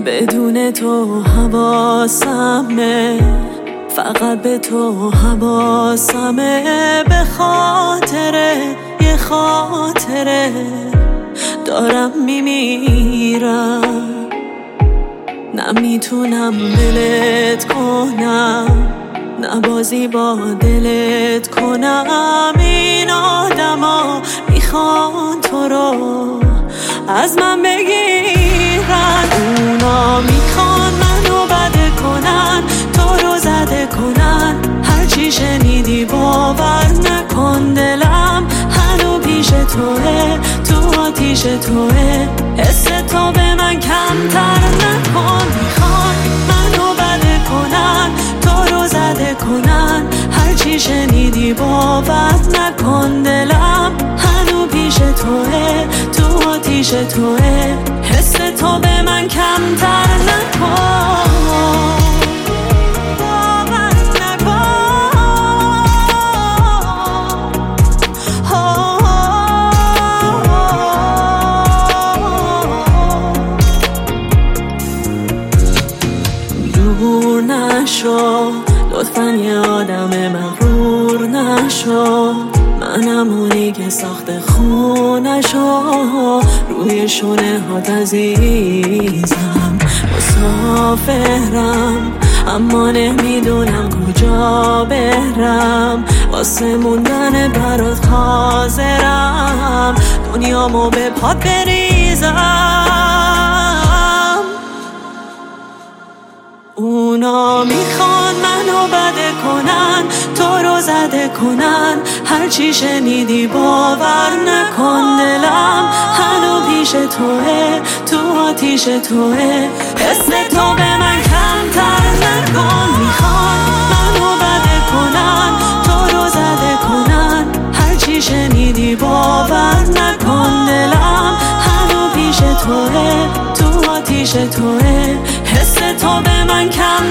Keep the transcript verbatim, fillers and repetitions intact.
بدون تو حواسمه، فقط به تو حواسمه. به خاطره یه خاطره دارم میمیرم، نمیتونم ولت کنم، نه بازی با دلت کنم. این آدما میخوان تو رو از من بگیرن، اونا میخوان منو بده کنن، تو رو زده کنن. هرچی شنیدی باور نکن، دلم هنو پیش توه، تو آتیش توه. حس تو به من کمتر نکن، میخوان منو بده کنن، تو رو زده کنن. هرچی شنیدی باور نکن، دلم هنو پیش توه، تو آتیش توه. حس تو به من کمتر نکن. دور نشو لطفاً، یه آدم مغرور نشو. منم اونی که ساخت خونشو، روی شونه هات عزیزم. مسافرم اما نمیدونم کجا برم، واسه موندن برات حاضرم دنیامو به پات بریزم. اونا میخوان منو بده کنن، تو رو زده کنن. هرچی شنیدی باور نکن، دلم هنو پیش توه، تو آتیش توه. حس تو به من کمتر نکن، میخوان منو بده کنن، تو رو زده کنن. هرچی شنیدی باور نکن، دلم هنو پیش توه، تو آتیش توه. حس تو به من کم